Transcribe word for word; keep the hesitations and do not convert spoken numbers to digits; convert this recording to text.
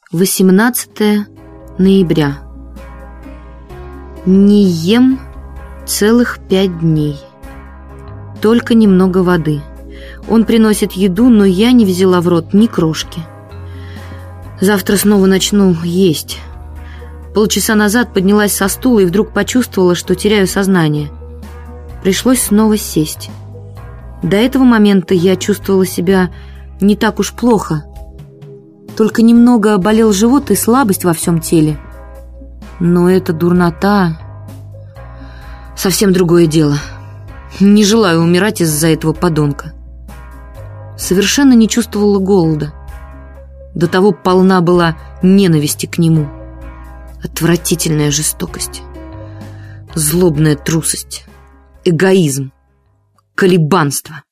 восемнадцатое ноября. Не ем целых пять дней. Только немного воды. Он приносит еду, но я не взяла в рот ни крошки. Завтра снова начну есть. Полчаса назад поднялась со стула и вдруг почувствовала, что теряю сознание. Пришлось снова сесть. До этого момента я чувствовала себя не так уж плохо. Только немного болел живот и слабость во всем теле. Но эта дурнота — совсем другое дело. Не желаю умирать из-за этого подонка. Совершенно не чувствовала голода. До того полна была ненависти к нему. Отвратительная жестокость, злобная трусость, эгоизм, колебанство.